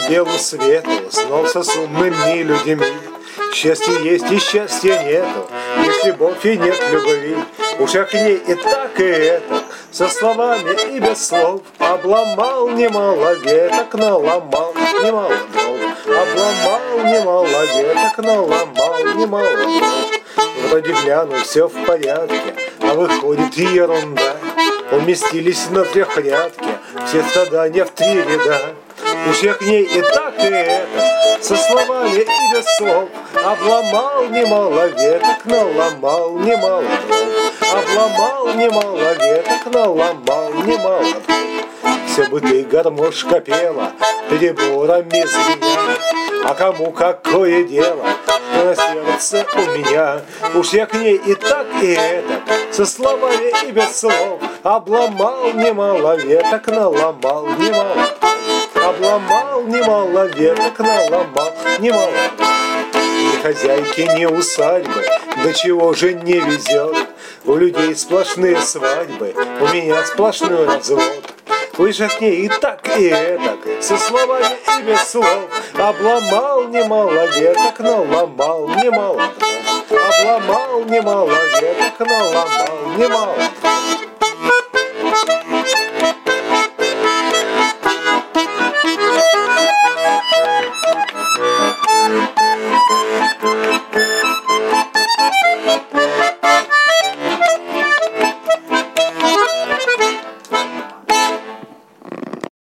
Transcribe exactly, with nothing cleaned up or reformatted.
белу свету, снался с умными людьми. Счастье есть и счастья нету, есть любовь и нет любви. Уж я к ней и так, и это, со словами и без слов. Обломал немало веток, наломал немало дров. Обломал немало веток, наломал немало дров. Вроде гляну, все в порядке, а выходит ерунда. Уместились на трехрядке все стада не в три ряда. Уж я к ней и так, и это, со словами и без слов. Обломал немало веток, наломал немало дров. Обломал немало веток, наломал немало дров. Все бы ты, гармошка, пела переборами звеня. А кому какое дело, что на сердце у меня? Уж я к ней и так, и это, со словами и без слов. Обломал немало веток, наломал немало дров. Обломал немало веток, наломал немало дров. Ни хозяйки, ни усадьбы, до чего же не везет. У людей сплошные свадьбы, у меня сплошной развод. Вы же к ней и так, и этак, со словами и без слов. Обломал немало веток, наломал немало дров. Обломал немало веток, наломал немало дров.